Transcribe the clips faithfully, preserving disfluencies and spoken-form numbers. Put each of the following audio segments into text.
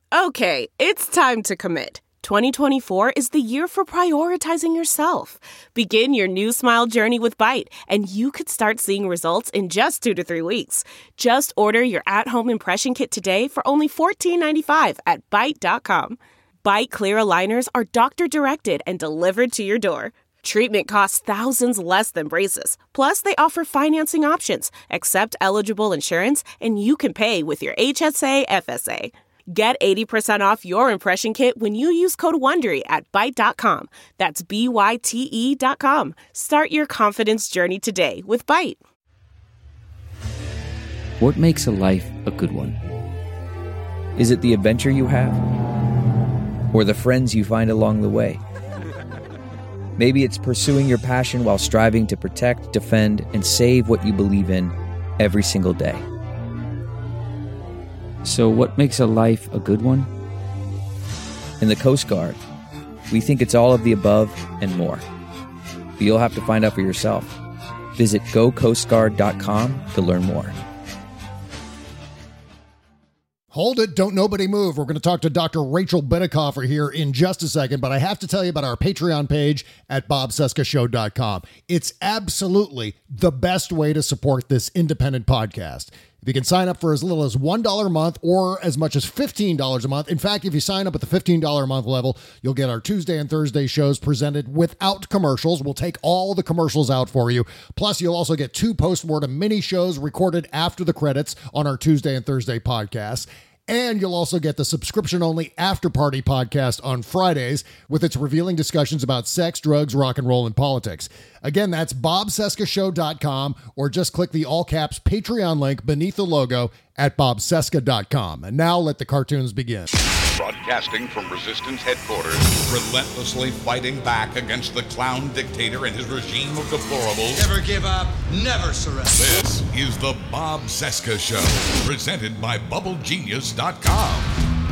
Okay, it's time to commit. twenty twenty-four is the year for prioritizing yourself. Begin your new smile journey with Byte, and you could start seeing results in just two to three weeks. Just order your at-home impression kit today for only fourteen ninety-five at byte dot com. Byte clear aligners are doctor-directed and delivered to your door. Treatment costs thousands less than braces. Plus, they offer financing options, accept eligible insurance, and you can pay with your H S A F S A. Get eighty percent off your impression kit when you use code WONDERY at byte dot com. That's B Y T E dot com. Start your confidence journey today with Byte. What makes a life a good one? Is it the adventure you have? Or the friends you find along the way? Maybe it's pursuing your passion while striving to protect, defend, and save what you believe in every single day. So what makes a life a good one? In the Coast Guard, we think it's all of the above and more. But you'll have to find out for yourself. Visit go coast guard dot com to learn more. Hold it. Don't nobody move. We're going to talk to Doctor Rachel Bitecofer here in just a second, but I have to tell you about our Patreon page at bob cesca show dot com. It's absolutely the best way to support this independent podcast. If you can sign up for as little as one dollar a month or as much as fifteen dollars a month. In fact, if you sign up at the fifteen dollars a month level, you'll get our Tuesday and Thursday shows presented without commercials. We'll take all the commercials out for you. Plus, you'll also get two post-mortem mini shows recorded after the credits on our Tuesday and Thursday podcasts. And you'll also get the subscription-only After Party podcast on Fridays with its revealing discussions about sex, drugs, rock and roll, and politics. Again, that's bob cesca show dot com, or just click the all-caps Patreon link beneath the logo at bob cesca dot com. And now let the cartoons begin. Broadcasting from Resistance Headquarters. Relentlessly fighting back against the clown dictator and his regime of deplorables. Never give up, never surrender. This is the Bob Cesca Show, presented by bubble genius dot com.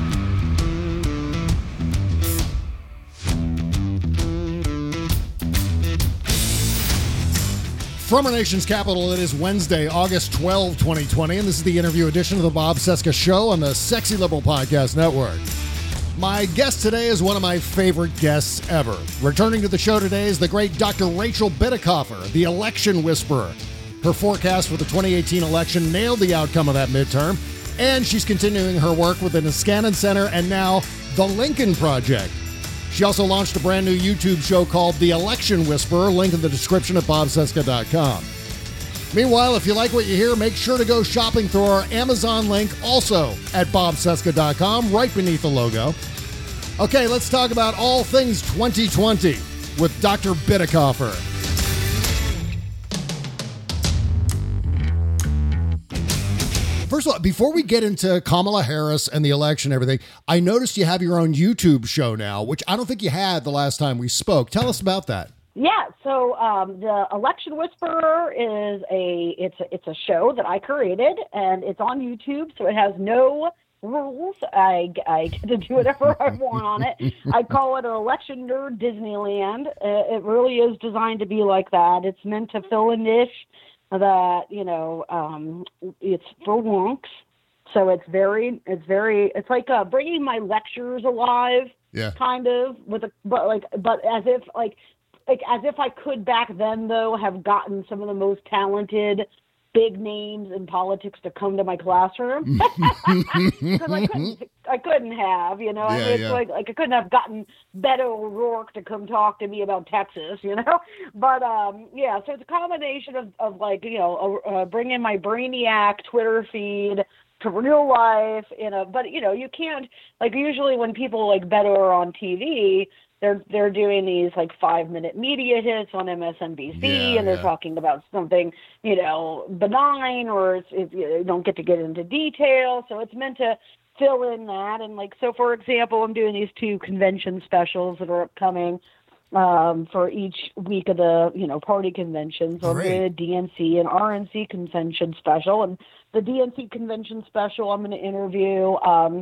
From our nation's capital, it is Wednesday, August twelfth, twenty twenty, and this is the interview edition of the Bob Cesca Show on the Sexy Liberal Podcast Network. My guest today is one of my favorite guests ever. Returning to the show today is the great Doctor Rachel Bitecofer, the election whisperer. Her forecast for the twenty eighteen election nailed the outcome of that midterm, and she's continuing her work within the Niskanen Center and now the Lincoln Project. She also launched a brand new YouTube show called The Election Whisperer, link in the description at bob cesca dot com. Meanwhile, if you like what you hear, make sure to go shopping through our Amazon link, also at bob cesca dot com, right beneath the logo. Okay, let's talk about all things twenty twenty with Doctor Bitecofer. First of all, before we get into Kamala Harris and the election and everything, I noticed you have your own YouTube show now, which I don't think you had the last time we spoke. Tell us about that. Yeah, so um, the Election Whisperer is a it's a, it's a show that I created, and it's on YouTube, so it has no rules. I, I get to do whatever I want on it. I call it an election nerd Disneyland. Uh, it really is designed to be like that. It's meant to fill a niche that, you know, um, it's for wonks. So it's very, it's very, it's like uh, bringing my lectures alive, yeah, kind of, with a, but like, but as if like, like as if I could back then though have gotten some of the most talented big names in politics to come to my classroom, because I couldn't, I couldn't have, you know, yeah, I mean, it's yeah. like, like I couldn't have gotten Beto O'Rourke to come talk to me about Texas, you know, but um, yeah, so it's a combination of, of like, you know, uh, bringing my Brainiac Twitter feed to real life, you know, but you know, you can't, like, usually when people like Beto are on T V, They're they're doing these like five minute media hits on M S N B C, yeah, and they're yeah. talking about something, you know, benign, or it's, it, you don't get to get into detail. So it's meant to fill in that. And like, so for example, I'm doing these two convention specials that are upcoming um, for each week of the, you know, party conventions. So I'm doing a D N C and R N C convention special, and the D N C convention special, I'm going to interview Um,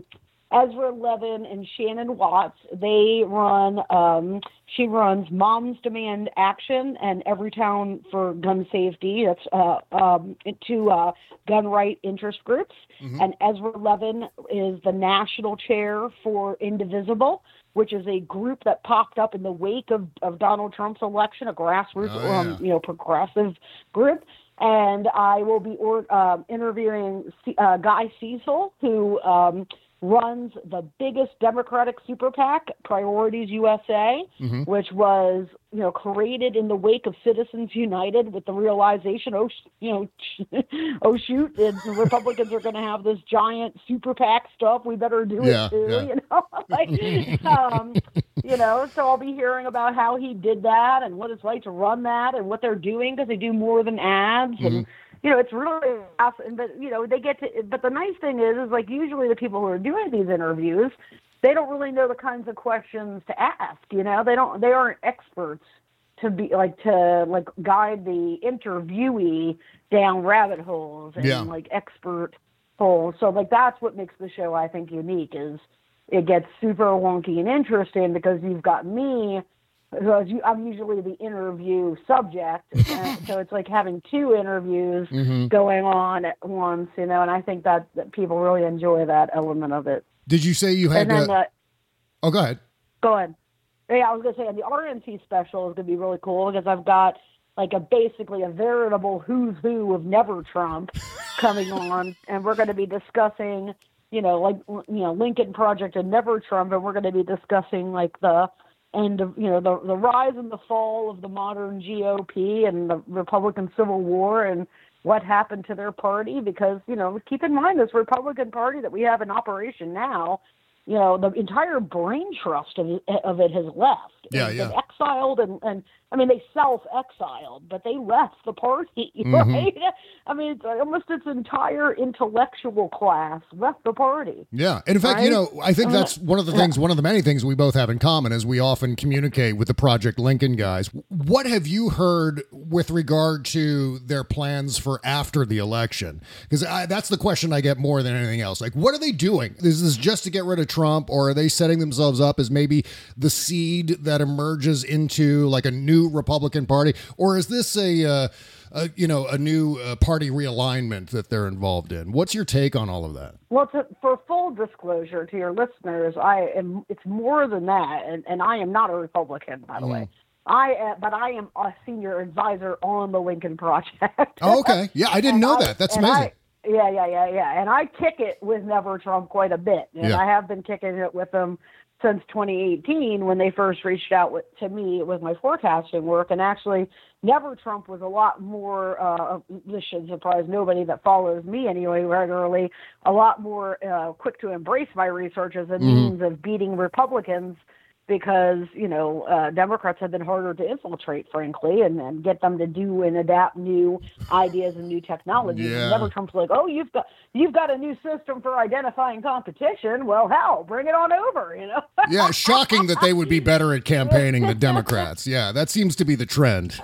Ezra Levin and Shannon Watts. They run, um, she runs Moms Demand Action and Everytown for Gun Safety. That's uh, um, two uh, gun right interest groups. Mm-hmm. And Ezra Levin is the national chair for Indivisible, which is a group that popped up in the wake of, of Donald Trump's election, a grassroots, oh, yeah. um, you know, progressive group. And I will be or, uh, interviewing uh, Guy Cecil, who um, runs the biggest Democratic super PAC, Priorities U S A, mm-hmm. which was, you know, created in the wake of Citizens United with the realization, oh, you know, oh, shoot, the Republicans are going to have this giant super PAC stuff. We better do yeah, it too, yeah. you know? like, um, you know, so I'll be hearing about how he did that and what it's like to run that and what they're doing, because they do more than ads. Mm-hmm. And, you know, it's really awesome. But, you know, they get to, but the nice thing is, is like usually the people who are doing these interviews, they don't really know the kinds of questions to ask. You know, they don't, they aren't experts to be like, to like guide the interviewee down rabbit holes and yeah. like expert holes. So like, that's what makes the show, I think, unique, is it gets super wonky and interesting because you've got me, because I'm usually the interview subject, and so it's like having two interviews mm-hmm. going on at once, you know, and I think that, that people really enjoy that element of it. Did you say you had then, to... uh, oh, go ahead. Go ahead. Yeah, I was going to say, and the R N C special is going to be really cool because I've got like a basically a veritable who's who of Never Trump coming on, and we're going to be discussing, you know, like, you know, Lincoln Project and Never Trump, and we're going to be discussing like the end of, you know, the, the rise and the fall of the modern G O P and the Republican Civil War and what happened to their party. Because, you know, keep in mind, this Republican Party that we have in operation now, you know, the entire brain trust of, of it has left. Yeah, It's yeah. been exiled, and, and I mean, they self-exiled, but they left the party, Mm-hmm. right? I mean, it's almost its entire intellectual class left the party. Yeah. And in fact, right? you know, I think that's one of the things, one of the many things we both have in common is we often communicate with the Project Lincoln guys. What have you heard with regard to their plans for after the election? Because that's the question I get more than anything else. Like, what are they doing? Is this just to get rid of Trump, or are they setting themselves up as maybe the seed that emerges into like a new Republican Party? Or is this a, uh, a you know, a new uh, party realignment that they're involved in? What's your take on all of that? Well, to, for full disclosure to your listeners, I am. It's more than that, and, and I am not a Republican, by the mm. way. I am, but I am a senior advisor on the Lincoln Project. Oh, okay. Yeah, I didn't know I, that. That's amazing. I, yeah, yeah, yeah, yeah. And I kick it with Never Trump quite a bit, and yeah. I have been kicking it with them since twenty eighteen, when they first reached out with, to me with my forecasting work. And actually, Never Trump was a lot more, uh, this should surprise nobody that follows me anyway regularly, a lot more uh, quick to embrace my research as a mm-hmm. means of beating Republicans, because, you know, uh, Democrats have been harder to infiltrate, frankly, and, and get them to do and adapt new ideas and new technologies. Yeah. And Never Trump's like, oh, you've got you've got a new system for identifying competition. Well, hell, bring it on over, you know? Yeah, shocking that they would be better at campaigning than Democrats. Yeah, that seems to be the trend.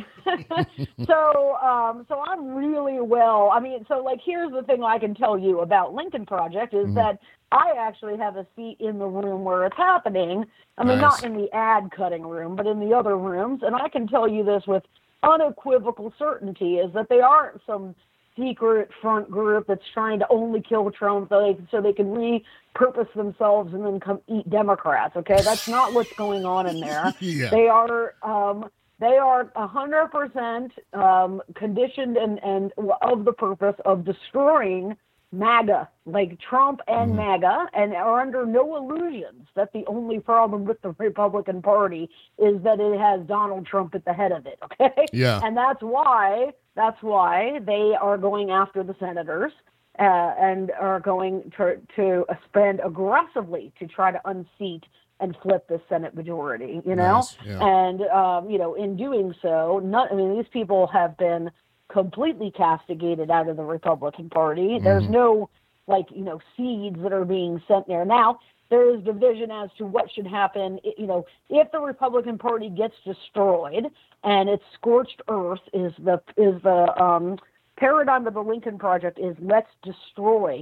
so, um, so I'm really well, I mean, so like, here's the thing I can tell you about Lincoln Project is mm-hmm. that I actually have a seat in the room where it's happening. I mean, nice. Not in the ad cutting room, but in the other rooms. And I can tell you this with unequivocal certainty, is that they aren't some secret front group that's trying to only kill Trump so they, so they can repurpose themselves and then come eat Democrats. Okay. That's not what's going on in there. yeah. They are, um, They are one hundred percent um, conditioned and, and of the purpose of destroying MAGA, like Trump and mm. MAGA, and are under no illusions that the only problem with the Republican Party is that it has Donald Trump at the head of it, okay? Yeah. And that's why, that's why they are going after the senators uh, and are going to, to spend aggressively to try to unseat and flip the Senate majority, you know? Nice. Yeah. And, um, you know, in doing so, not, I mean, these people have been completely castigated out of the Republican Party. Mm-hmm. There's no, like, you know, seeds that are being sent there. Now, there is division as to what should happen, you know, if the Republican Party gets destroyed and it's scorched earth is the, is the um, paradigm of the Lincoln Project is let's destroy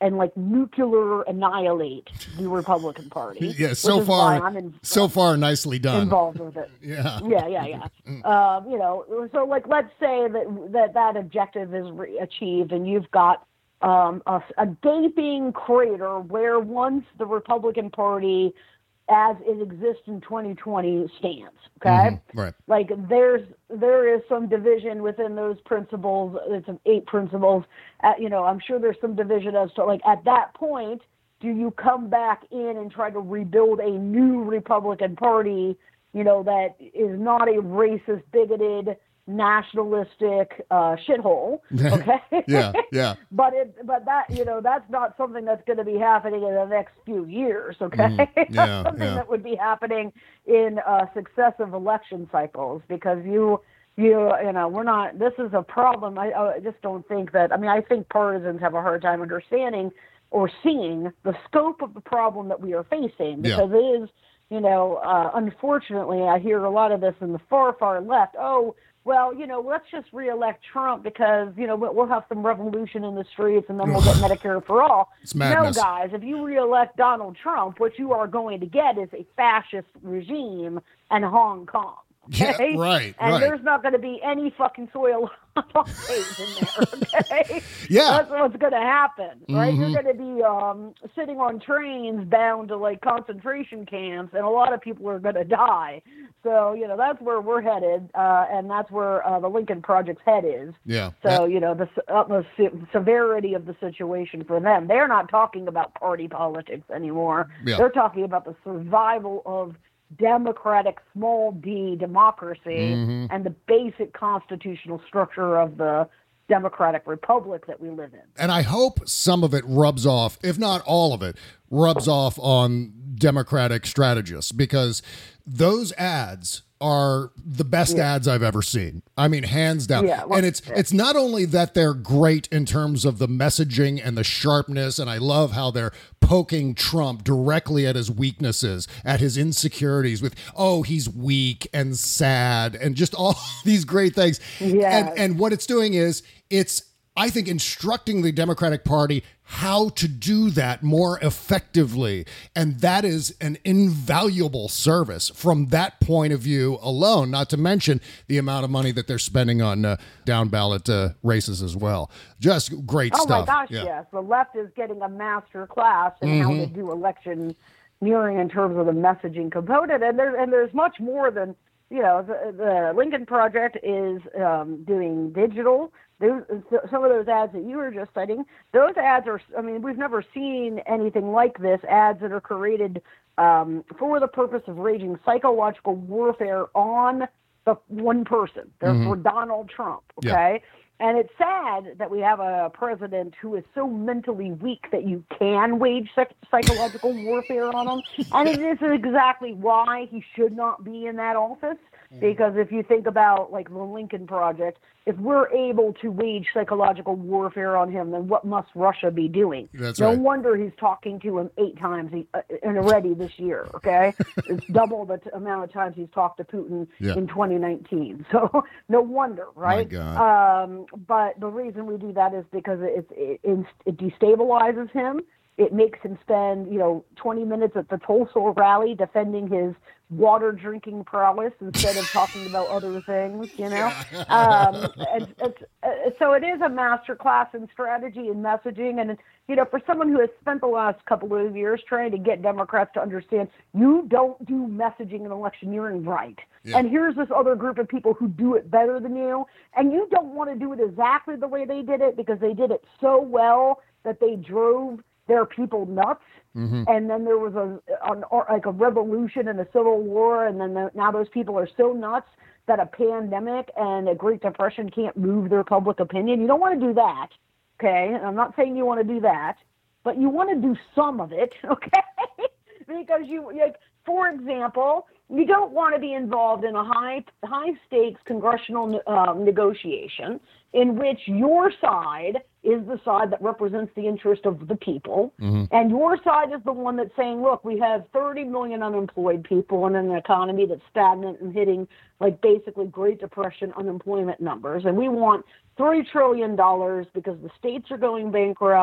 and like nuclear annihilate the Republican Party. Yeah, so far, in, so far, nicely done. Involved with it. Yeah, yeah, yeah, yeah. um, you know, so like, let's say that that, that objective is re- achieved, and you've got um, a, a gaping crater where once the Republican Party, as it exists in twenty twenty, stands. Okay, mm-hmm. Right. Like there's there is some division within those principles. It's eight principles. Uh, you know, I'm sure there's some division as to like at that point, do you come back in and try to rebuild a new Republican Party? You know, that is not a racist, bigoted, nationalistic uh, shithole. Okay. yeah, yeah. But it, but that, you know, that's not something that's going to be happening in the next few years. Okay. Mm, yeah, that's something yeah. that would be happening in uh, successive election cycles, because you, you, you know, we're not. This is a problem. I, I just don't think that. I mean, I think partisans have a hard time understanding or seeing the scope of the problem that we are facing, because yeah. it is. You know, uh, unfortunately, I hear a lot of this in the far, far left. Oh, well, you know, let's just reelect Trump because, you know, we'll have some revolution in the streets and then we'll get Medicare for all. It's madness. No, guys, if you reelect Donald Trump, what you are going to get is a fascist regime and Hong Kong. Okay? Yeah, right, and right. there's not going to be any fucking soil days in there, okay? Yeah. That's what's going to happen, right? Mm-hmm. You're going to be um, sitting on trains bound to, like, concentration camps, and a lot of people are going to die. So, you know, that's where we're headed, uh, and that's where uh, the Lincoln Project's head is. Yeah. So, that- you know, the utmost se- severity of the situation for them. They're not talking about party politics anymore. Yeah. They're talking about the survival of democratic small d democracy mm-hmm. and the basic constitutional structure of the democratic republic that we live in. And I hope some of it rubs off, if not all of it, rubs off on Democratic strategists, because those ads are the best Yeah. ads I've ever seen. I mean, hands down. Yeah, well, and it's yeah. it's not only that they're great in terms of the messaging and the sharpness, and I love how they're poking Trump directly at his weaknesses, at his insecurities with, oh, he's weak and sad and just all these great things. Yeah. And and what it's doing is it's I think instructing the Democratic Party how to do that more effectively. And that is an invaluable service from that point of view alone, not to mention the amount of money that they're spending on uh, down ballot uh, races as well. Just great oh stuff. Oh, my gosh, yeah. yes. The left is getting a master class in Mm-hmm. how to do election nearing in terms of the messaging component. And, there, and there's much more than, you know, the, the Lincoln Project is um, doing digital. Those, some of those ads that you were just citing, those ads are, I mean, we've never seen anything like this, ads that are created um, for the purpose of waging psychological warfare on the one person. They're Mm-hmm. for Donald Trump, okay? Yeah. And it's sad that we have a president who is so mentally weak that you can wage psych- psychological warfare on him. And it is exactly why he should not be in that office. Because if you think about, like, the Lincoln Project, if we're able to wage psychological warfare on him, then what must Russia be doing? That's no right. wonder he's talking to him eight times he, uh, already this year, okay? It's double the t- amount of times he's talked to Putin Yeah. in twenty nineteen. So no wonder, right? God. Um, but the reason we do that is because it, it, it, it destabilizes him. It makes him spend, you know, twenty minutes at the Tulsa rally defending his water drinking prowess instead of talking about other things, you know? Um, and, it's, uh, so it is a master class in strategy and messaging. And, you know, for someone who has spent the last couple of years trying to get Democrats to understand, you don't do messaging and electioneering right. Yeah. And here's this other group of people who do it better than you. And you don't want to do it exactly the way they did it because they did it so well that they drove their people nuts. Mm-hmm. And then there was a an, like a revolution and a civil war, and then the, now those people are so nuts that a pandemic and a Great Depression can't move their public opinion. You don't want to do that, okay? I'm not saying you want to do that, but you want to do some of it, okay? Because you, like, for example, you don't want to be involved in a high high stakes congressional uh, negotiation in which your side is the side that represents the interest of the people, mm-hmm. and your side is the one that's saying, look, we have thirty million unemployed people in an economy that's stagnant and hitting, like, basically Great Depression unemployment numbers, and we want three trillion dollars because the states are going bankrupt,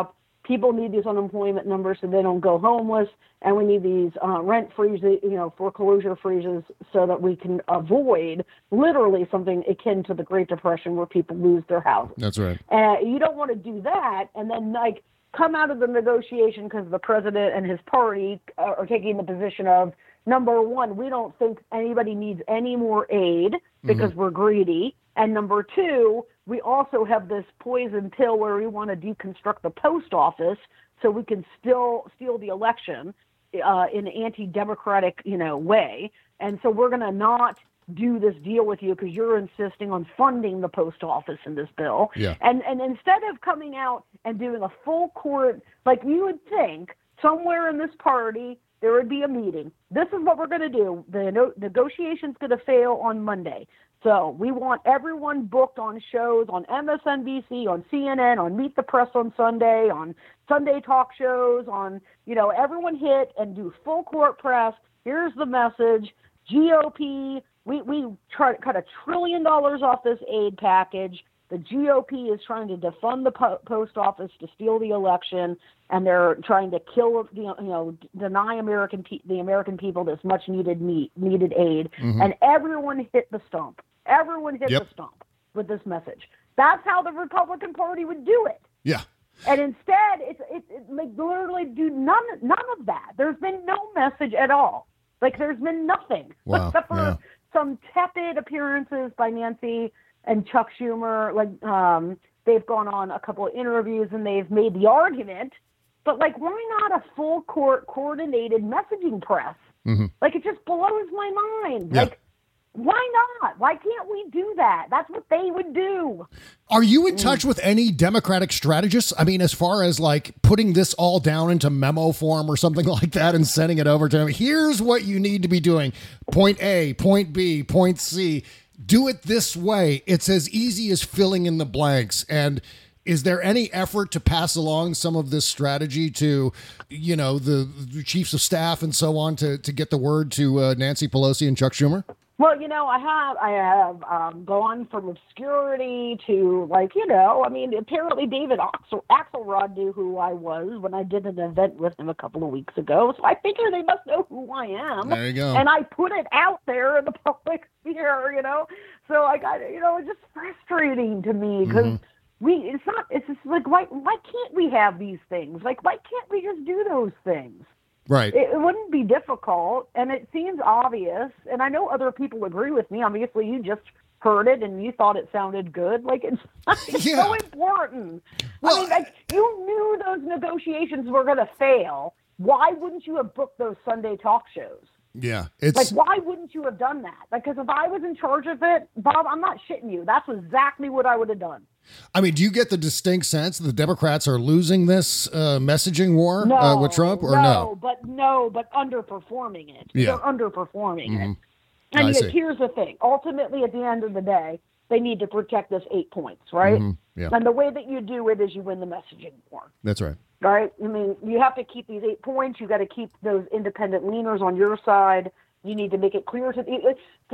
people need these unemployment numbers so they don't go homeless, and we need these uh, rent freezes, you know, foreclosure freezes, so that we can avoid literally something akin to the Great Depression where people lose their houses. That's right. And uh, you don't want to do that and then like come out of the negotiation because the president and his party uh, are taking the position of, number one, we don't think anybody needs any more aid because mm-hmm. we're greedy. And number two, we also have this poison pill where we want to deconstruct the post office so we can still steal the election uh, in an anti-democratic, you know, way. And so we're going to not do this deal with you because you're insisting on funding the post office in this bill. Yeah. And and instead of coming out and doing a full court, like you would think somewhere in this party, there would be a meeting. This is what we're going to do. The no- negotiation's going to fail on Monday. So we want everyone booked on shows on M S N B C, on C N N, on Meet the Press on Sunday, on Sunday talk shows, on, you know, everyone hit and do full court press. Here's the message. G O P, we, we try to cut a trillion dollars off this aid package. The G O P is trying to defund the po- post office to steal the election, and they're trying to kill, the, you know, deny American pe- the American people this much needed meat, needed aid. Mm-hmm. And everyone hit the stump. Everyone hit yep. the stump with this message. That's how the Republican Party would do it. Yeah. And instead, it's it, it like literally do none none of that. There's been no message at all. Like there's been nothing wow. except for yeah. some tepid appearances by Nancy and Chuck Schumer. Like um, they've gone on a couple of interviews and they've made the argument. But like, why not a full court coordinated messaging press? Mm-hmm. Like it just blows my mind. Yeah. Like. Why not? Why can't we do that? That's what they would do. Are you in touch with any Democratic strategists? I mean, as far as like putting this all down into memo form or something like that and sending it over to them. Here's what you need to be doing. Point A, point B, point C. Do it this way. It's as easy as filling in the blanks. And is there any effort to pass along some of this strategy to, you know, the, the chiefs of staff and so on to, to get the word to uh, Nancy Pelosi and Chuck Schumer? Well, you know, I have I have um, gone from obscurity to, like, you know, I mean, apparently David Axel, Axelrod knew who I was when I did an event with him a couple of weeks ago. So I figure they must know who I am. There you go. And I put it out there in the public sphere, you know. So I got, you know, it's just frustrating to me because mm-hmm. we, it's not, it's just like, why, why can't we have these things? Like, why can't we just do those things? Right. It, it wouldn't be difficult, and it seems obvious, and I know other people agree with me. Obviously, you just heard it, and you thought it sounded good. Like, it's, it's yeah. so important. Well, I mean, like, you knew those negotiations were going to fail. Why wouldn't you have booked those Sunday talk shows? Yeah. It's like, why wouldn't you have done that? Like, because if I was in charge of it, Bob, I'm not shitting you. That's exactly what I would have done. I mean, do you get the distinct sense that the Democrats are losing this uh, messaging war no, uh, with Trump, or no? No, but no, but underperforming it. Yeah. They're underperforming mm-hmm. it. And I yet, see. here's the thing. Ultimately, at the end of the day, they need to protect this eight points, right? Mm-hmm. Yeah. And the way that you do it is you win the messaging war. That's right. Right? I mean, you have to keep these eight points. You got to keep those independent leaners on your side. You need to make it clear to the,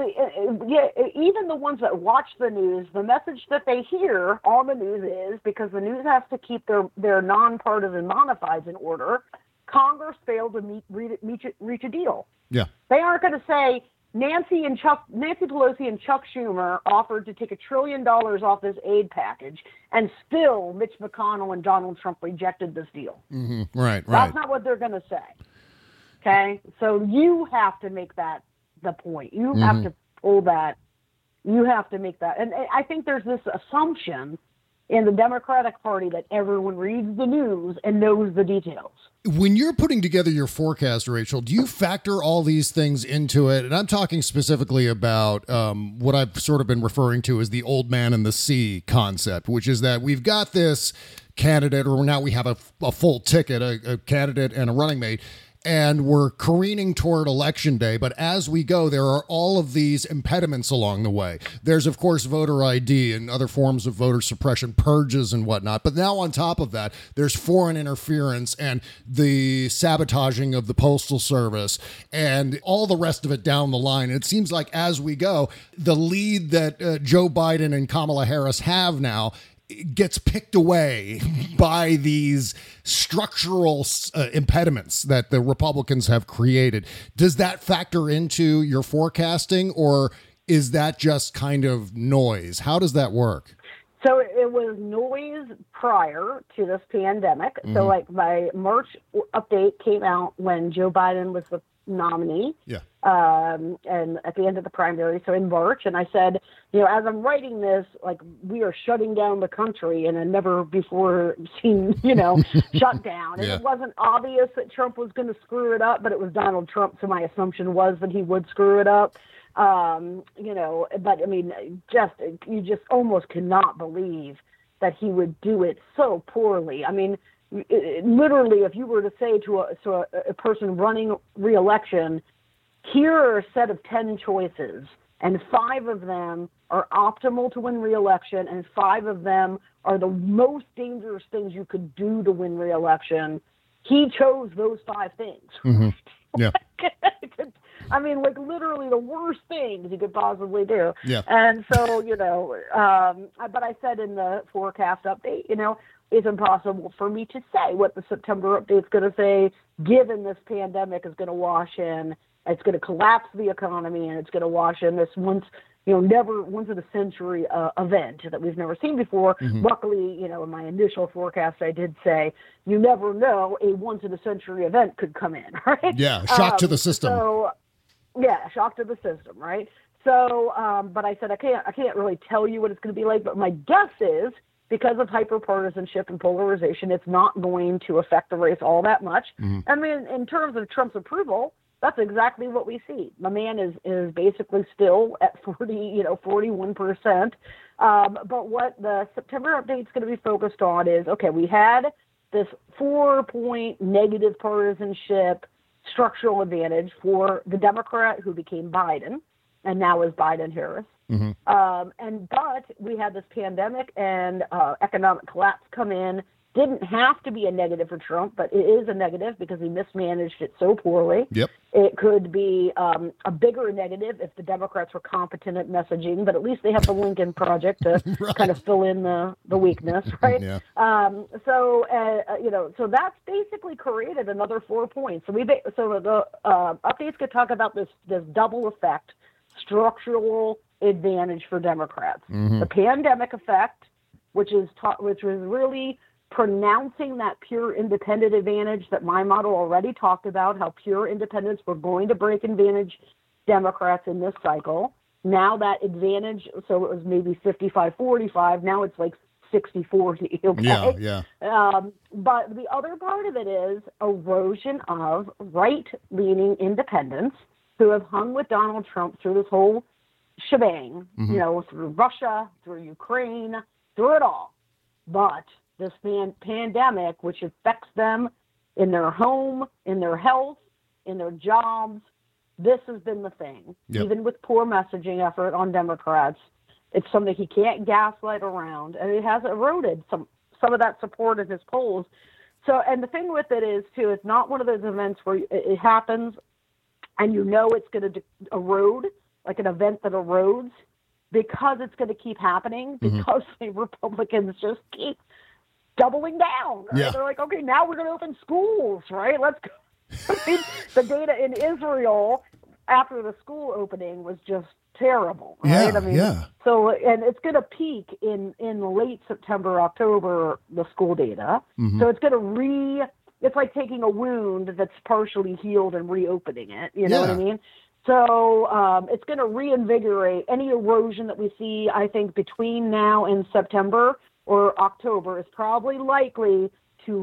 the yeah, even the ones that watch the news, the message that they hear on the news is, because the news has to keep their, their nonpartisan bona fides in order, Congress failed to meet, reach, reach a deal. Yeah. They aren't going to say, Nancy and Chuck, Nancy Pelosi and Chuck Schumer offered to take a trillion dollars off this aid package, and still Mitch McConnell and Donald Trump rejected this deal. Mm-hmm. Right, right. That's not what they're going to say. Okay, so you have to make that the point. You mm-hmm. have to pull that. You have to make that. And I think there's this assumption in the Democratic Party that everyone reads the news and knows the details. When you're putting together your forecast, Rachel, do you factor all these things into it? And I'm talking specifically about um, what I've sort of been referring to as the old man and the sea concept, which is that we've got this candidate, or now we have a, a full ticket, a, a candidate and a running mate, and we're careening toward election day. But as we go, there are all of these impediments along the way. There's, of course, voter I D and other forms of voter suppression, purges and whatnot. But now on top of that, there's foreign interference and the sabotaging of the Postal Service and all the rest of it down the line. And it seems like as we go, the lead that uh, Joe Biden and Kamala Harris have now gets picked away by these structural uh, impediments that the Republicans have created. Does that factor into your forecasting, or is that just kind of noise? How does that work? So it was noise prior to this pandemic. Mm-hmm. So like my March update came out when Joe Biden was the nominee. Yeah. Um, and at the end of the primary, so in March, and I said, you know, as I'm writing this, like, we are shutting down the country in a never before seen, you know, shutdown. And yeah. it wasn't obvious that Trump was going to screw it up, but it was Donald Trump, so my assumption was that he would screw it up. Um, you know, but I mean, just, you just almost cannot believe that he would do it so poorly. I mean, it, it, literally, if you were to say to a, to a, a person running re-election, here are a set of ten choices, and five of them are optimal to win re-election, and five of them are the most dangerous things you could do to win re-election. He chose those five things. Mm-hmm. Yeah. I mean, like, literally the worst things you could possibly do. Yeah. And so, you know, um, but I said in the forecast update, you know, it's impossible for me to say what the September update's going to say, given this pandemic is going to wash in. It's going to collapse the economy, and it's going to wash in this once, you know, never once in a century uh, event that we've never seen before. Mm-hmm. Luckily, you know, in my initial forecast, I did say you never know, a once in a century event could come in, right? Yeah, shock um, to the system. So, yeah, shock to the system, right? So, um, but I said I can't, I can't really tell you what it's going to be like. But my guess is, because of hyperpartisanship and polarization, it's not going to affect the race all that much. Mm-hmm. I mean, in terms of Trump's approval, that's exactly what we see. My man is, is basically still at forty, you know, forty-one percent. Um, but what the September update is going to be focused on is, okay, we had this four-point negative partisanship structural advantage for the Democrat who became Biden, and now is Biden-Harris. Mm-hmm. Um, and but we had this pandemic and uh, economic collapse come in. Didn't have to be a negative for Trump, but it is a negative because he mismanaged it so poorly. Yep. It could be um, a bigger negative if the Democrats were competent at messaging, but at least they have the Lincoln Project to right. kind of fill in the, the weakness, right? Yeah. Um, so, uh, you know, so that's basically created another four points. So we ba- so the uh, updates could talk about this this double effect, structural advantage for Democrats. Mm-hmm. The pandemic effect, which is ta- which was really pronouncing that pure independent advantage that my model already talked about, how pure independents were going to break advantage Democrats in this cycle. Now that advantage, so it was maybe fifty-five forty-five, now it's like sixty forty. Okay? Yeah, yeah. Um, but the other part of it is erosion of right-leaning independents who have hung with Donald Trump through this whole shebang, mm-hmm. you know, through Russia, through Ukraine, through it all. But this pan- pandemic, which affects them in their home, in their health, in their jobs, this has been the thing. Yep. Even with poor messaging effort on Democrats, it's something he can't gaslight around, and it has eroded some some of that support in his polls. So, and the thing with it is, too, it's not one of those events where it, it happens and you know it's going to de- erode, like an event that erodes, because it's going to keep happening, because mm-hmm. the Republicans just keep doubling down. Right? Yeah. They're like, okay, now we're going to open schools, right? Let's go. I mean, the data in Israel after the school opening was just terrible, right? Yeah, I mean, yeah. So, and it's going to peak in, in late September, October, the school data. Mm-hmm. So it's going to re, it's like taking a wound that's partially healed and reopening it. You know yeah. what I mean? So um, it's going to reinvigorate any erosion that we see, I think, between now and September or October is probably likely to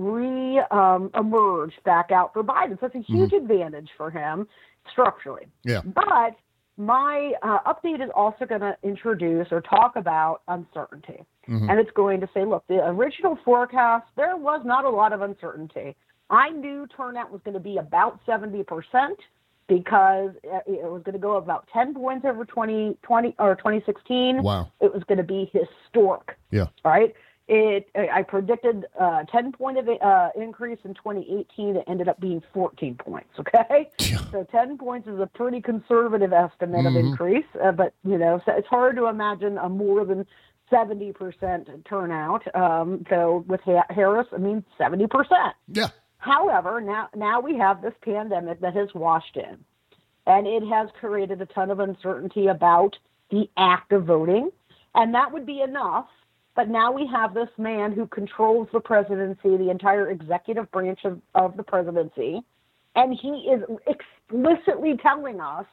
re-emerge um, back out for Biden. So it's a huge mm-hmm. advantage for him structurally. Yeah. But my uh, update is also going to introduce or talk about uncertainty. Mm-hmm. And it's going to say, look, the original forecast, there was not a lot of uncertainty. I knew turnout was going to be about seventy percent. Because it was going to go about ten points over twenty twenty or twenty sixteen. Wow. It was going to be historic. Yeah. Right. It. I predicted uh, ten point of uh, increase in twenty eighteen. It ended up being fourteen points. Okay. Yeah. So ten points is a pretty conservative estimate mm-hmm. of increase. Uh, but you know, so it's hard to imagine a more than seventy percent turnout. Um, so with ha- Harris, I mean, seventy percent. Yeah. However, now, now we have this pandemic that has washed in, and it has created a ton of uncertainty about the act of voting, and that would be enough. But now we have this man who controls the presidency, the entire executive branch of, of the presidency, and he is explicitly telling us,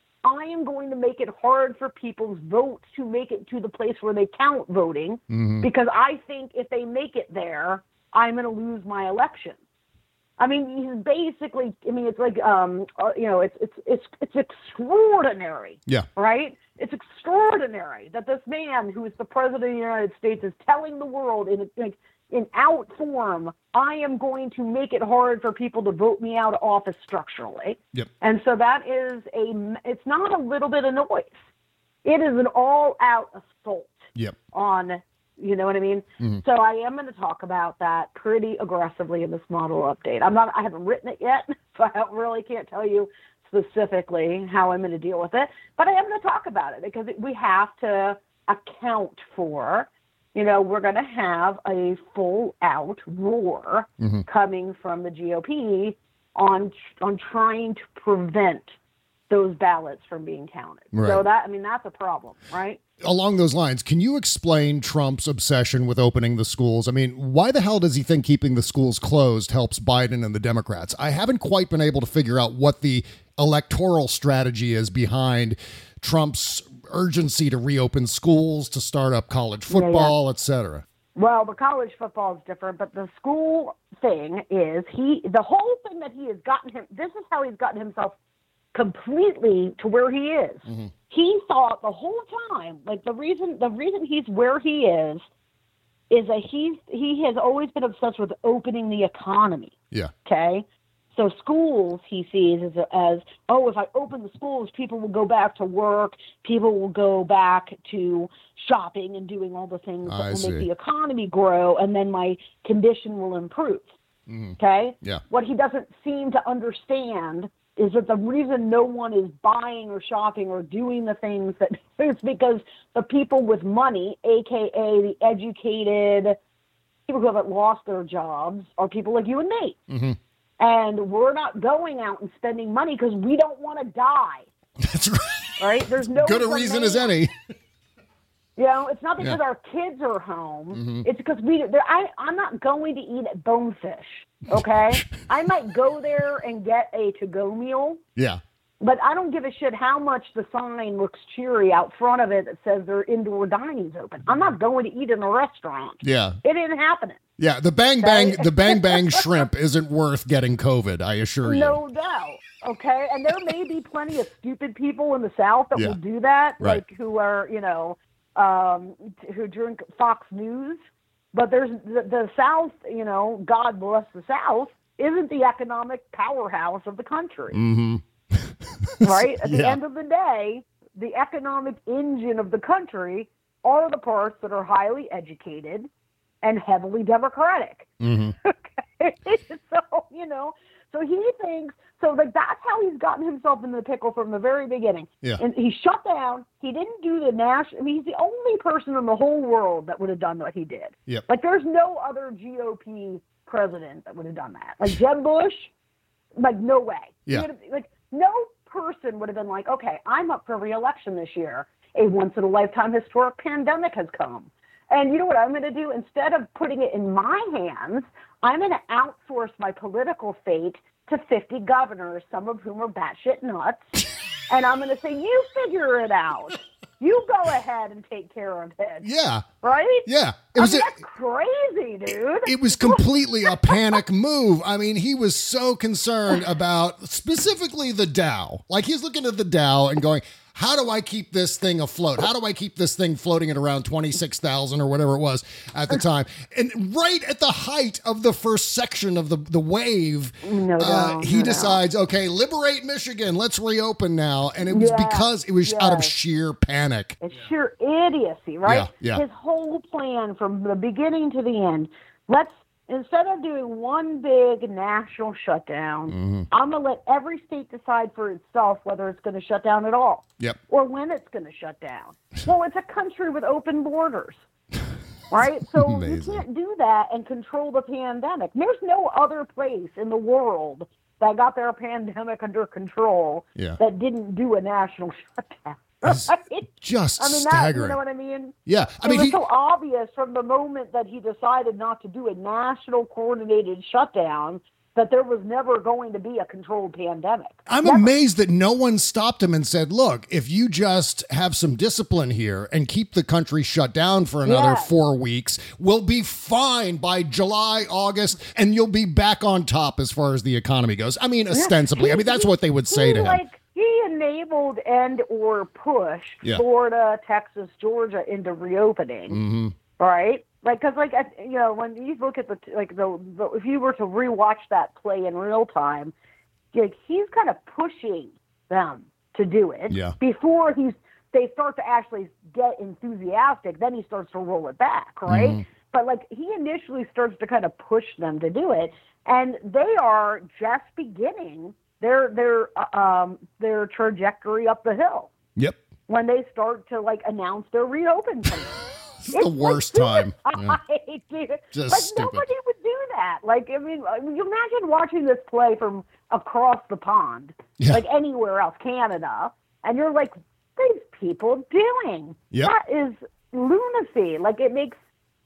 I am going to make it hard for people's votes to make it to the place where they count voting, mm-hmm. because I think if they make it there, I'm going to lose my election. I mean, he's basically, I mean, it's like, um, uh, you know, it's, it's, it's, it's extraordinary. Yeah. Right? It's extraordinary that this man who is the president of the United States is telling the world in, in, in out form, I am going to make it hard for people to vote me out of office structurally. Yep. And so that is a, it's not a little bit of noise. It is an all out assault yep. on, you know what I mean? Mm-hmm. So I am going to talk about that pretty aggressively in this model update. I'm not, I haven't written it yet, so I really can't tell you specifically how I'm going to deal with it, but I am going to talk about it because we have to account for, you know, we're going to have a full out roar mm-hmm. coming from the G O P on, on trying to prevent those ballots from being counted. Right. So that, I mean, that's a problem, right? Along those lines, can you explain Trump's obsession with opening the schools? I mean, why the hell does he think keeping the schools closed helps Biden and the Democrats? I haven't quite been able to figure out what the electoral strategy is behind Trump's urgency to reopen schools, to start up college football, yeah, yeah. et cetera. Well, the college football is different, but the school thing is he, the whole thing that he has gotten him, this is how he's gotten himself completely to where he is. Mm-hmm. He thought the whole time, like the reason, the reason he's where he is, is that he's, he has always been obsessed with opening the economy. Yeah. Okay. So schools, he sees as, as, oh, if I open the schools, people will go back to work, people will go back to shopping and doing all the things that I will see. make the economy grow, and then my condition will improve. Mm-hmm. Okay? Yeah. What he doesn't seem to understand is that the reason no one is buying or shopping or doing the things that is because the people with money, a k a the educated, people who haven't lost their jobs, are people like you and me. Mm-hmm. And we're not going out and spending money because we don't want to die. That's right. Right? There's no good a reason as any. You know, it's not because yeah. our kids are home. Mm-hmm. It's because we. I, I'm not going to eat at Bonefish. Okay, I might go there and get a to-go meal. Yeah. But I don't give a shit how much the sign looks cheery out front of it that says their indoor dining's open. I'm not going to eat in a restaurant. Yeah. It ain't happening. Yeah, the bang bang the bang bang shrimp isn't worth getting COVID, I assure you. No doubt. Okay, and there may be plenty of stupid people in the South that yeah. will do that, right. like who are, you know, um, who drink Fox News. But there's the, the South, you know, God bless the South, isn't the economic powerhouse of the country. Mm-hmm. Right? At the yeah. end of the day, the economic engine of the country are the parts that are highly educated and heavily democratic. Mm-hmm. Okay? So, you know, so he thinks, so like that's how he's gotten himself in the pickle from the very beginning. Yeah. And he shut down. He didn't do the national, I mean, he's the only person in the whole world that would have done what he did. Yep. Like there's no other G O P president that would have done that. Like Jeb Bush, like no way. Yeah. Like no person would have been like, okay, I'm up for re-election this year. A once-in-a-lifetime historic pandemic has come. And you know what I'm going to do? Instead of putting it in my hands, I'm going to outsource my political fate to fifty governors, some of whom are batshit nuts. And I'm going to say, you figure it out. You go ahead and take care of it. Yeah. Right? Yeah. It I was mean, a, that's crazy, dude. It was completely a panic move. I mean, he was so concerned about specifically the Dow. Like he's looking at the Dow and going, how do I keep this thing afloat? How do I keep this thing floating at around twenty-six thousand or whatever it was at the time? And right at the height of the first section of the, the wave, no, uh, no, he no, decides, no. okay, liberate Michigan. Let's reopen now. And it was yes, because it was yes. out of sheer panic. It's sheer idiocy, right? Yeah, yeah. His whole plan from the beginning to the end, let's instead of doing one big national shutdown, Mm-hmm. I'm going to let every state decide for itself whether it's going to shut down at all. Yep. Or when it's going to shut down. Well, it's a country with open borders. Right? So Amazing. you can't do that and control the pandemic. There's no other place in the world that got their pandemic under control Yeah. that didn't do a national shutdown. It's Right? just I mean, that, staggering. you know what I mean? Yeah, I It mean, was he, so obvious from the moment that he decided not to do a national coordinated shutdown that there was never going to be a controlled pandemic. I'm Never. amazed that no one stopped him and said, look, if you just have some discipline here and keep the country shut down for another Yes. four weeks, we'll be fine by July, August, and you'll be back on top as far as the economy goes. I mean, ostensibly. I mean, that's what they would say he, to him. Like, he enabled and or pushed Yeah. Florida, Texas, Georgia into reopening, Mm-hmm. right? Like, because, like, at- you know, when you look at the, like, the, the, if you were to rewatch that play in real time, like, he's kind of pushing them to do it. Yeah. Before he's, they start to actually get enthusiastic, then he starts to roll it back, right? Mm-hmm. But, like, he initially starts to kind of push them to do it, and they are just beginning their their uh, um their trajectory up the hill Yep. when they start to like announce their reopen plan. It's the worst time. Yeah. Dude. Just Like stupid. nobody would do that. Like I mean, I mean, you imagine watching this play from across the pond, Yeah. like anywhere else, Canada, and you're like, what are these people doing? Yep. That is lunacy. Like it makes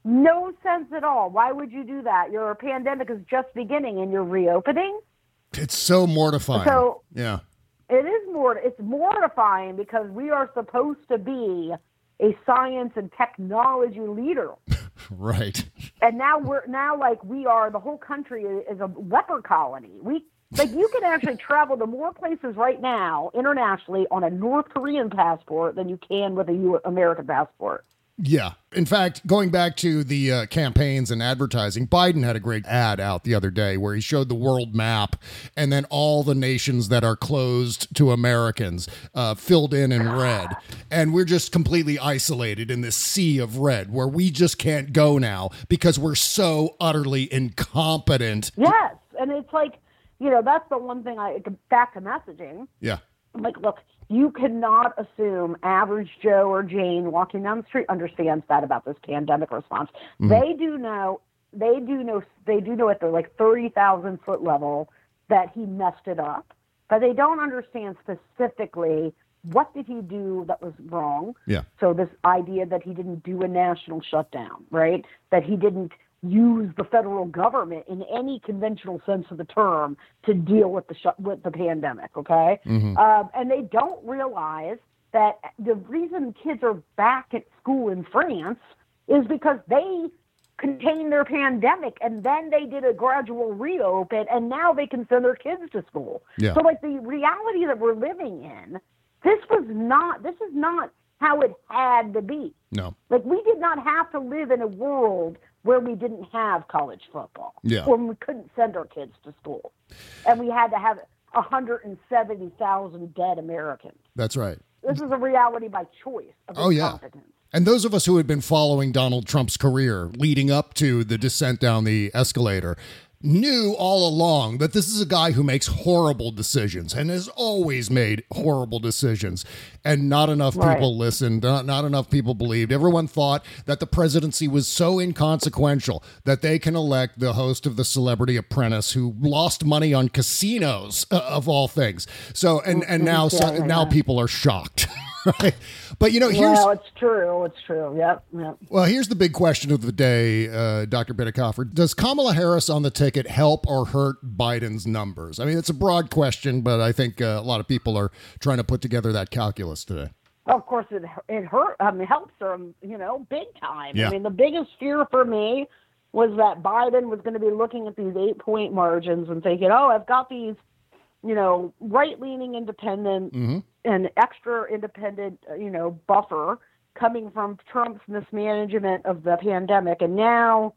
no sense at all. Why would you do that? Your pandemic is just beginning and you're reopening. It's so mortifying. So- yeah. It is more. It's mortifying because we are supposed to be a science and technology leader, Right. and now we're now like we are. The whole country is a leper colony. We like you can actually travel to more places right now internationally on a North Korean passport than you can with a U- American passport. Yeah. In fact, going back to the uh, campaigns and advertising, Biden had a great ad out the other day where he showed the world map and then all the nations that are closed to Americans uh, filled in in red. And we're just completely isolated in this sea of red where we just can't go now because we're so utterly incompetent. Yes, and it's like you know that's the one thing I back to messaging. Yeah. I'm like, look, you cannot assume average Joe or Jane walking down the street understands that about this pandemic response. Mm-hmm. They do know, they do know, they do know at the like thirty thousand foot level that he messed it up, but they don't understand specifically what did he do that was wrong. Yeah. So this idea that he didn't do a national shutdown, right? That he didn't use the federal government in any conventional sense of the term to deal with the sh- with the pandemic, okay? Mm-hmm. Um, and they don't realize that the reason kids are back at school in France is because they contained their pandemic and then they did a gradual reopen and now they can send their kids to school. Yeah. So like the reality that we're living in, this was not, this is not how it had to be. No. Like, we did not have to live in a world where we didn't have college football. Yeah. Or we couldn't send our kids to school. And we had to have one hundred seventy thousand dead Americans. That's right. This is a reality by choice of Oh, yeah. incompetence. And those of us who had been following Donald Trump's career leading up to the descent down the escalator knew all along that this is a guy who makes horrible decisions and has always made horrible decisions. And not enough people Right. listened, not, not enough people believed. Everyone thought that the presidency was so inconsequential that they can elect the host of The Celebrity Apprentice who lost money on casinos, uh, of all things. So, and, and now, so, Yeah, now yeah. people are shocked. Right? But, you know, here's... Well, it's true. It's true. Yep. Yep. Well, here's the big question of the day, uh, Doctor Bidikofer. Does Kamala Harris on the ticket help or hurt Biden's numbers? I mean, it's a broad question, but I think uh, a lot of people are trying to put together that calculus today. Of course, it it hurt. I mean, helps them, you know, big time. Yeah. I mean, the biggest fear for me was that Biden was going to be looking at these eight point margins and thinking, "Oh, I've got these, you know, right leaning independent Mm-hmm. and extra independent, uh, you know, buffer coming from Trump's mismanagement of the pandemic, and now."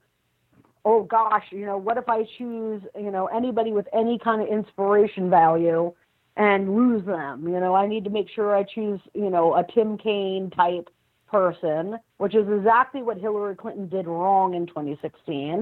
Oh gosh, you know, what if I choose, you know, anybody with any kind of inspiration value and lose them? You know, I need to make sure I choose, you know, a Tim Kaine type person, which is exactly what Hillary Clinton did wrong in twenty sixteen.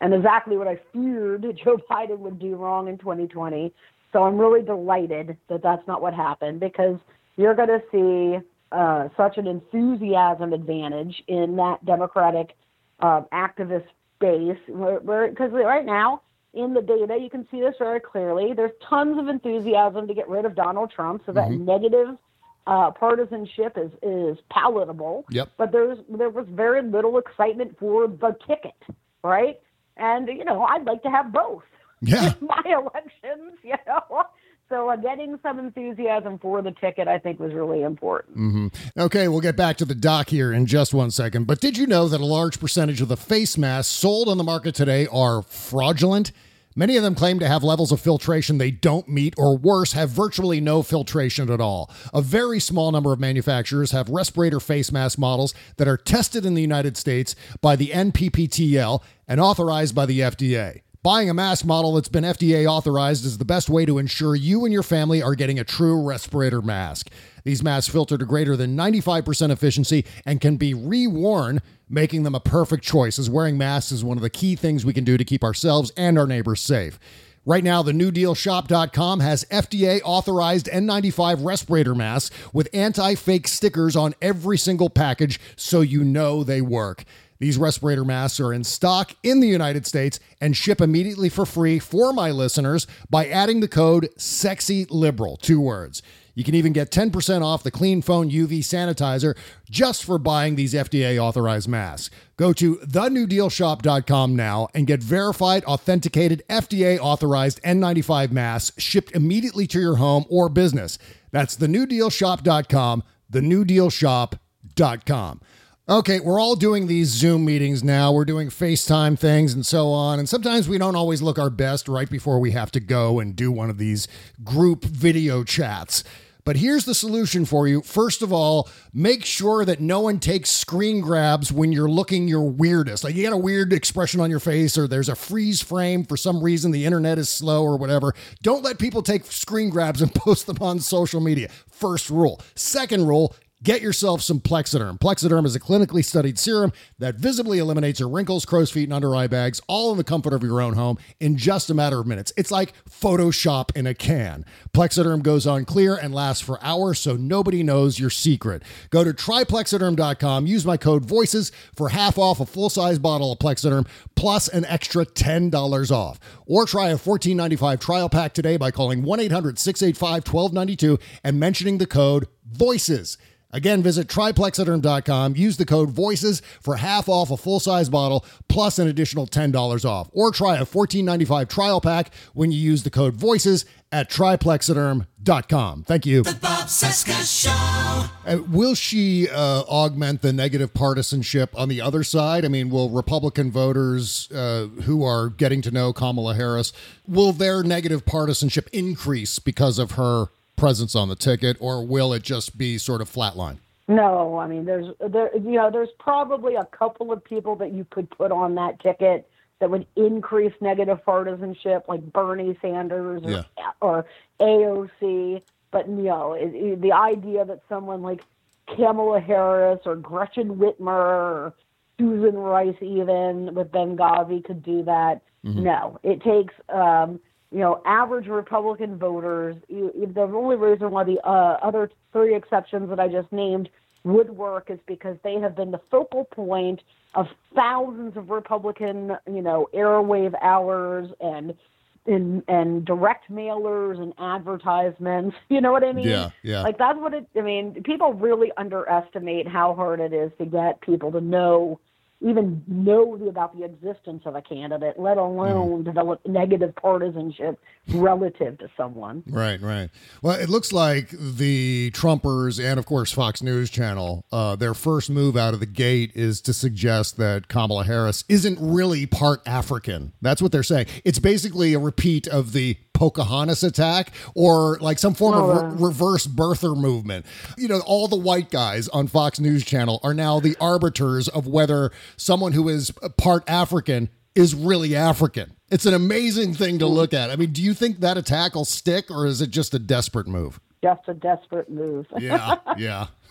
and exactly what I feared Joe Biden would do wrong in twenty twenty. So I'm really delighted that that's not what happened, because you're going to see uh, such an enthusiasm advantage in that Democratic uh, activist base, because right now in the data you can see this very clearly. There's tons of enthusiasm to get rid of Donald Trump, so that mm-hmm. negative uh, partisanship is is palatable. Yep. But there's there was very little excitement for the ticket, right? And you know, I'd like to have both. Yeah. In my elections, you know. So uh, getting some enthusiasm for the ticket, I think, was really important. Mm-hmm. Okay, we'll get back to the doc here in just one second. But did you know that a large percentage of the face masks sold on the market today are fraudulent? Many of them claim to have levels of filtration they don't meet, or worse, have virtually no filtration at all. A very small number of manufacturers have respirator face mask models that are tested in the United States by the N P P T L and authorized by the F D A. Buying a mask model that's been F D A authorized is the best way to ensure you and your family are getting a true respirator mask. These masks filter to greater than ninety-five percent efficiency and can be re-worn, making them a perfect choice, as wearing masks is one of the key things we can do to keep ourselves and our neighbors safe. Right now, the new deal shop dot com has F D A-authorized N ninety-five respirator masks with anti-fake stickers on every single package, so you know they work. These respirator masks are in stock in the United States and ship immediately for free for my listeners by adding the code SEXYLIBERAL, two words. You can even get ten percent off the Clean Phone U V sanitizer just for buying these F D A-authorized masks. Go to the new deal shop dot com now and get verified, authenticated, F D A-authorized N ninety-five masks shipped immediately to your home or business. That's the new deal shop dot com, the new deal shop dot com. Okay, we're all doing these Zoom meetings now. We're doing FaceTime things and so on. And sometimes we don't always look our best right before we have to go and do one of these group video chats. But here's the solution for you. First of all, make sure that no one takes screen grabs when you're looking your weirdest. Like you got a weird expression on your face, or there's a freeze frame for some reason, the internet is slow or whatever. Don't let people take screen grabs and post them on social media. First rule. Second rule, get yourself some Plexiderm. Plexiderm is a clinically studied serum that visibly eliminates your wrinkles, crow's feet, and under eye bags, all in the comfort of your own home in just a matter of minutes. It's like Photoshop in a can. Plexiderm goes on clear and lasts for hours, so nobody knows your secret. Go to try plexiderm dot com, use my code VOICES for half off a full-size bottle of Plexiderm, plus an extra ten dollars off. Or try a fourteen ninety-five trial pack today by calling one eight hundred six eight five one two nine two and mentioning the code VOICES. Again, visit try plexiderm dot com, use the code VOICES for half off a full-size bottle, plus an additional ten dollars off. Or try a fourteen ninety-five trial pack when you use the code VOICES at try plexiderm dot com. Thank you. The Bob Cesca Show. Uh, will she uh, augment the negative partisanship on the other side? I mean, will Republican voters uh, who are getting to know Kamala Harris, will their negative partisanship increase because of her presence on the ticket, or will it just be sort of flatline? No, I mean, there's there, you know, there's probably a couple of people that you could put on that ticket that would increase negative partisanship, like Bernie Sanders or, yeah. or A O C. But you know, it, it, the idea that someone like Kamala Harris or Gretchen Whitmer or Susan Rice, even with Benghazi, could do that. Mm-hmm. No, it takes. Um, You know, average Republican voters, you, the only reason why the uh, other three exceptions that I just named would work is because they have been the focal point of thousands of Republican, you know, airwave hours and and, and direct mailers and advertisements. You know what I mean? Yeah, yeah. Like, that's what it, I mean, people really underestimate how hard it is to get people to know, even know about the existence of a candidate, let alone mm. develop negative partisanship relative to someone. Right, right. Well, it looks like the Trumpers and, of course, Fox News Channel, uh, their first move out of the gate is to suggest that Kamala Harris isn't really part African. That's what they're saying. It's basically a repeat of the Pocahontas attack, or like some form oh, of re- reverse birther movement. You know, all the white guys on Fox News Channel are now the arbiters of whether someone who is part African is really African. It's an amazing thing to look at. I mean, do you think that attack will stick, or is it just a desperate move? Just a desperate move. yeah, yeah.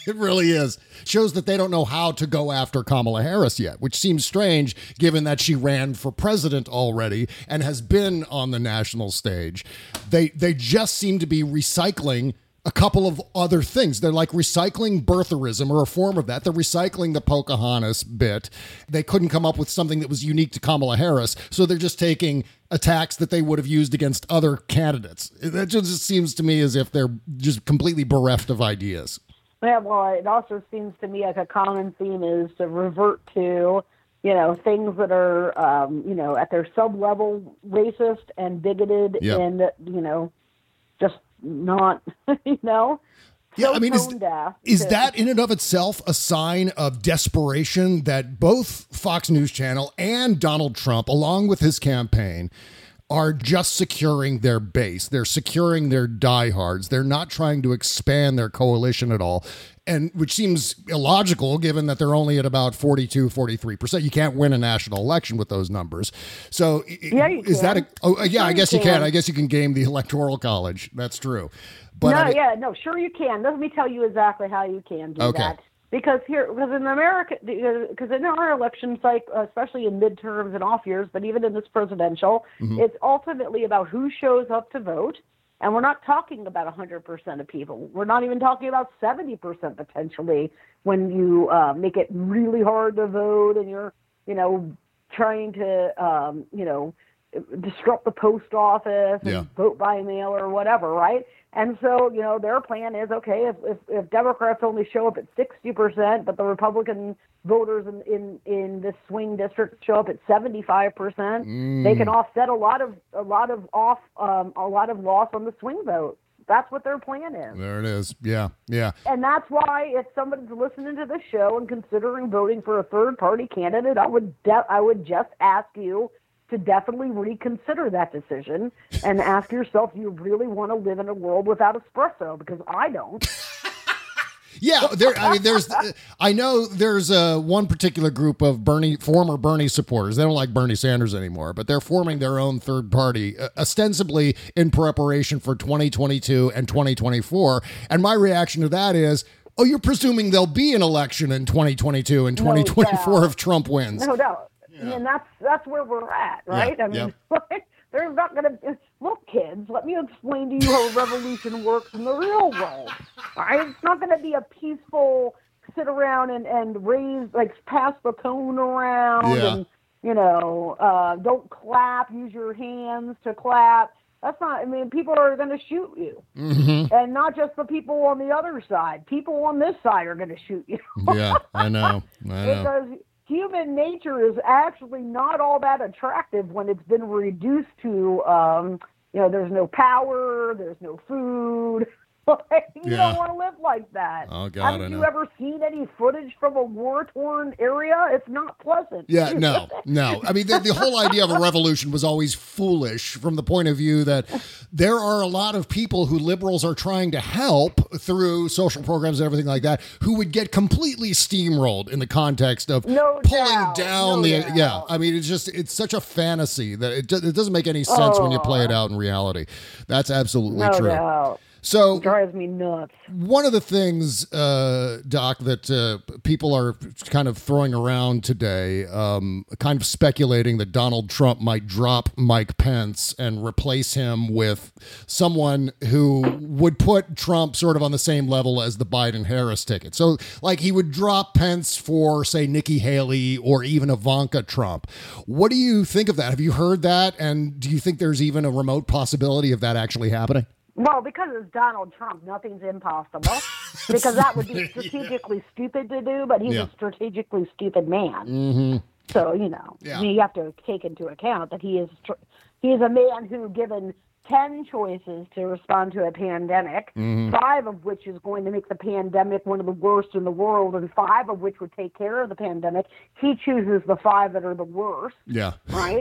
It really is. Shows that they don't know how to go after Kamala Harris yet, which seems strange given that she ran for president already and has been on the national stage. They they just seem to be recycling a couple of other things. They're like recycling birtherism or a form of that. They're recycling the Pocahontas bit. They couldn't come up with something that was unique to Kamala Harris, so they're just taking attacks that they would have used against other candidates. That just seems to me as if they're just completely bereft of ideas. Yeah, well, it also seems to me like a common theme is to revert to, you know, things that are, um, you know, at their sub-level racist and bigoted Yep. and, you know, just not, you know, Yeah, so I mean, is, tone-deaf is to- that in and of itself a sign of desperation that both Fox News Channel and Donald Trump, along with his campaign, are just securing their base? They're securing their diehards. They're not trying to expand their coalition at all, and which seems illogical given that they're only at about forty-two, forty-three percent. You can't win a national election with those numbers. So Yeah, you is can. that a, oh, yeah, Sure I guess you you can. can. I guess you can game the Electoral College. That's true. But no, I mean- yeah, no, sure you can. Let me tell you exactly how you can do Okay. that. Because here, because in America, because in our election cycle, especially in midterms and off years, but even in this presidential, Mm-hmm. it's ultimately about who shows up to vote. And we're not talking about one hundred percent of people. We're not even talking about seventy percent potentially when you uh, make it really hard to vote and you're, you know, trying to, um, you know, disrupt the post office and Yeah. vote by mail or whatever, right? And so, you know, their plan is, okay, if, if, if Democrats only show up at sixty percent, but the Republican voters in, in, in this swing district show up at seventy-five percent, they can offset a lot of a lot of off um, a lot of loss on the swing vote. That's what their plan is. There it is. Yeah, yeah. And that's why if somebody's listening to this show and considering voting for a third party candidate, I would de- I would just ask you to definitely reconsider that decision and ask yourself, do you really want to live in a world without espresso? Because I don't. Yeah, there. I mean, there's. I know there's uh, one particular group of Bernie, former Bernie supporters. They don't like Bernie Sanders anymore, but they're forming their own third party, uh, ostensibly in preparation for twenty twenty-two and twenty twenty-four. And my reaction to that is, oh, you're presuming there'll be an election in twenty twenty-two and twenty twenty-four if Trump wins. No doubt. And that's that's where we're at, right? Yeah, I mean, there's not going to look, kids. Let me explain to you how a revolution works in the real world. All right, it's not going to be a peaceful sit around and and raise like pass the cone around Yeah. and you know uh, don't clap. Use your hands to clap. That's not. I mean, people are going to shoot you, Mm-hmm. and not just the people on the other side. People on this side are going to shoot you. Yeah, I know. I know. Because human nature is actually not all that attractive when it's been reduced to, um, you know, there's no power, there's no food. you Yeah. don't want to live like that. Oh, God, Haven't I you know. ever seen any footage from a war-torn area? It's not pleasant. Yeah, no, no. I mean, the, the whole idea of a revolution was always foolish from the point of view that there are a lot of people who liberals are trying to help through social programs and everything like that who would get completely steamrolled in the context of No pulling doubt, down no the, doubt. yeah. I mean, it's just, it's such a fantasy that it, do- it doesn't make any sense when you play it out in reality. That's absolutely No true. doubt. So Drives me nuts. one of the things, uh, Doc, that uh, people are kind of throwing around today, um, kind of speculating that Donald Trump might drop Mike Pence and replace him with someone who would put Trump sort of on the same level as the Biden-Harris ticket. So, like, he would drop Pence for, say, Nikki Haley or even Ivanka Trump. What do you think of that? Have you heard that? And do you think there's even a remote possibility of that actually happening? Well, because it's Donald Trump, nothing's impossible. Because that would be strategically stupid to do, but he's Yeah. a strategically stupid man. Mm-hmm. So, you know, Yeah. I mean, you have to take into account that he is tr- he is a man who, given ten choices to respond to a pandemic, Mm-hmm. five of which is going to make the pandemic one of the worst in the world, and five of which would take care of the pandemic, he chooses the five that are the worst, Yeah. right?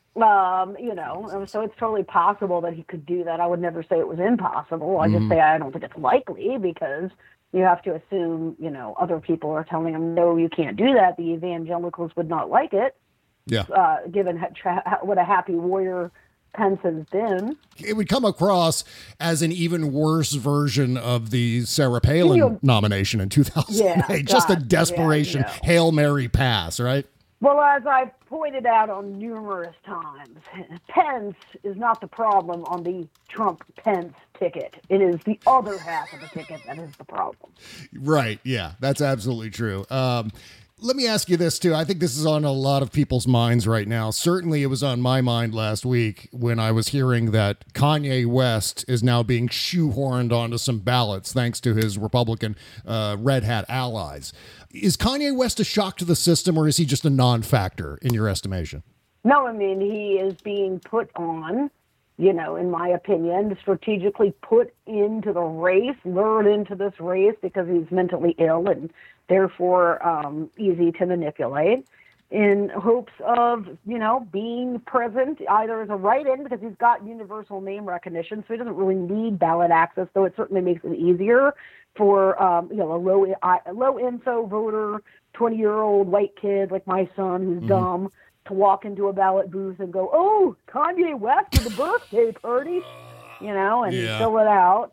Um, you know, and so it's totally possible that he could do that. I would never say it was impossible. I just say I don't think it's likely because you have to assume, you know, other people are telling him, no, you can't do that. The evangelicals would not like it, Yeah. uh, given ha- tra- what a happy warrior Pence has been. It would come across as an even worse version of the Sarah Palin You- nomination in two thousand eight. Yeah, Just a God, desperation yeah, no. Hail Mary pass, right? Well, as I've pointed out on numerous times, Pence is not the problem on the Trump-Pence ticket. It is the other half of the ticket that is the problem. Right. Yeah, that's absolutely true. Um, let me ask you this, too. I think this is on a lot of people's minds right now. Certainly it was on my mind last week when I was hearing that Kanye West is now being shoehorned onto some ballots thanks to his Republican uh, Red Hat allies. Is Kanye West a shock to the system, or is he just a non-factor in your estimation? No, I mean, he is being put on, you know, in my opinion, strategically put into the race, lured into this race because he's mentally ill and therefore um, easy to manipulate, in hopes of, you know, being present either as a write-in because he's got universal name recognition, so he doesn't really need ballot access, though it certainly makes it easier for, um, you know, a low, a low info voter, twenty-year-old white kid like my son who's mm-hmm. dumb to walk into a ballot booth and go, oh, Kanye West at the birthday party, you know, and yeah. fill it out.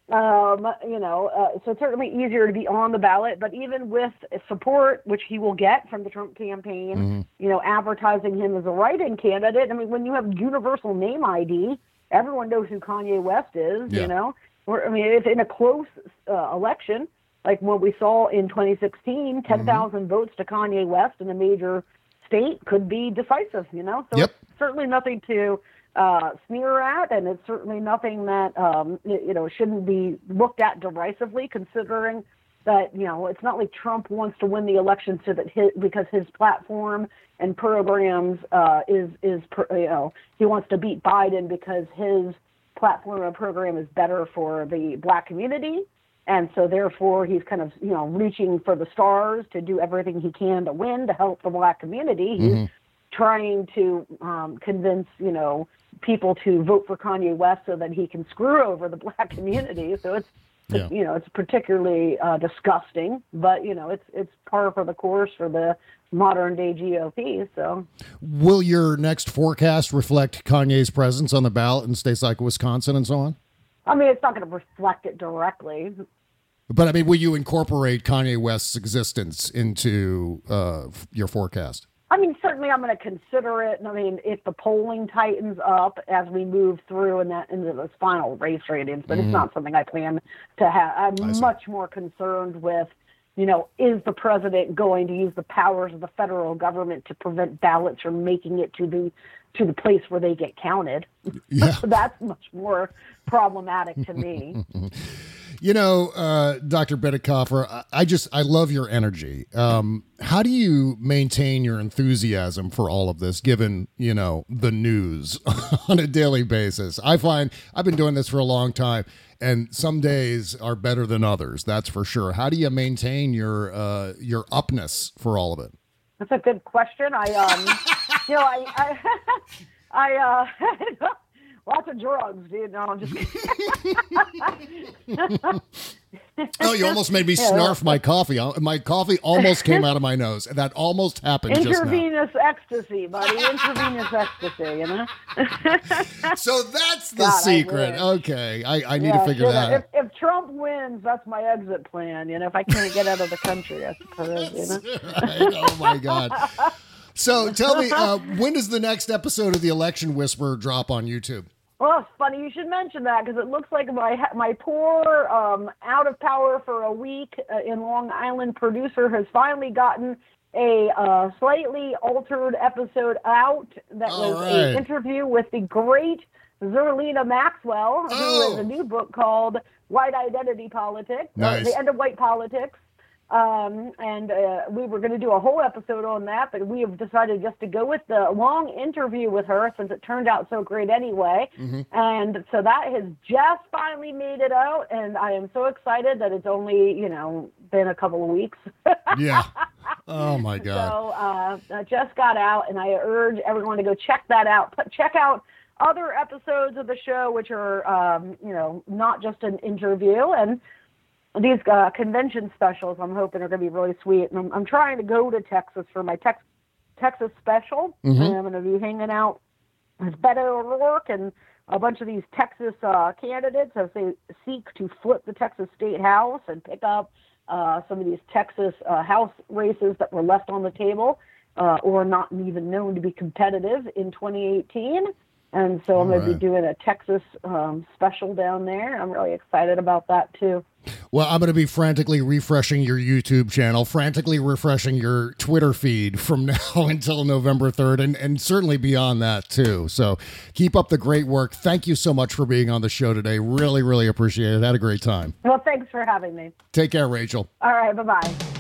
Um, you know, uh, so it's certainly easier to be on the ballot, but even with support, which he will get from the Trump campaign, mm-hmm. you know, advertising him as a write-in candidate. I mean, when you have universal name I D, everyone knows who Kanye West is, yeah. you know. Or, I mean, if in a close uh, election, like what we saw in twenty sixteen, ten thousand mm-hmm. votes to Kanye West in a major state could be decisive, you know. So yep. it's certainly nothing to uh, sneer at, and it's certainly nothing that, um, you know, shouldn't be looked at derisively, considering that, you know, it's not like Trump wants to win the election so that his, because his platform and programs uh, is, is, you know, he wants to beat Biden because his platform and program is better for the black community. And so therefore he's kind of, you know, reaching for the stars to do everything he can to win, to help the black community. He's mm-hmm. trying to um, convince, you know, people to vote for Kanye West so that he can screw over the black community. So it's, yeah. you know, it's particularly uh, disgusting, but, you know, it's, it's par for the course for the modern day G O P. So will your next forecast reflect Kanye's presence on the ballot in states like Wisconsin and so on? I mean, it's not going to reflect it directly. But, I mean, will you incorporate Kanye West's existence into uh, your forecast? I mean, certainly I'm going to consider it. I mean, if the polling tightens up as we move through in that into those final race ratings, but mm-hmm. it's not something I plan to have. I'm much more concerned with, you know, is the president going to use the powers of the federal government to prevent ballots from making it to the to the place where they get counted? Yeah. That's much more problematic to me. You know, uh, Doctor Bitecofer, I, I just, I love your energy. Um, how do you maintain your enthusiasm for all of this, given, you know, the news on a daily basis? I find I've been doing this for a long time, and some days are better than others. That's for sure. How do you maintain your, uh, your upness for all of it? That's a good question. I, um, you know, I, I, I, uh, lots of drugs, dude. No, I'm just kidding. Oh, you almost made me yeah, snarf my coffee. My coffee almost came out of my nose. That almost happened just now. Intravenous ecstasy, buddy. Intravenous ecstasy, you know? So that's the God, secret. I Okay. I, I need yeah, to figure so that if, out. If Trump wins, that's my exit plan. You know, if I can't get out of the country, I suppose, you know? Right. Oh, my God. So tell me, uh, when does the next episode of The Election Whisperer drop on YouTube? Well, it's funny you should mention that because it looks like my my poor, um, out of power for a week uh, in Long Island producer has finally gotten a uh, slightly altered episode out that All was right. an interview with the great Zerlina Maxwell, who Oh. has a new book called White Identity Politics, Nice. uh, The End of White Politics. Um, and uh, we were going to do a whole episode on that, but we have decided just to go with the long interview with her since it turned out so great anyway. Mm-hmm. And so that has just finally made it out, and I am so excited that it's only, you know, been a couple of weeks. Yeah. Oh, my God. So uh, it just got out, and I urge everyone to go check that out. Check out other episodes of the show, which are, um, you know, not just an interview, and these uh, convention specials, I'm hoping, are going to be really sweet. And I'm, I'm trying to go to Texas for my tex- Texas special. Mm-hmm. And I'm going to be hanging out as Beto O'Rourke and a bunch of these Texas uh, candidates as they seek to flip the Texas State House and pick up uh, some of these Texas uh, House races that were left on the table uh, or not even known to be competitive in twenty eighteen. And so I'm going to be doing a Texas um, special down there. I'm really excited about that, too. Well, I'm going to be frantically refreshing your YouTube channel, frantically refreshing your Twitter feed from now until November third, and, and certainly beyond that, too. So keep up the great work. Thank you so much for being on the show today. Really, really appreciate it. Had a great time. Well, thanks for having me. Take care, Rachel. All right, bye-bye.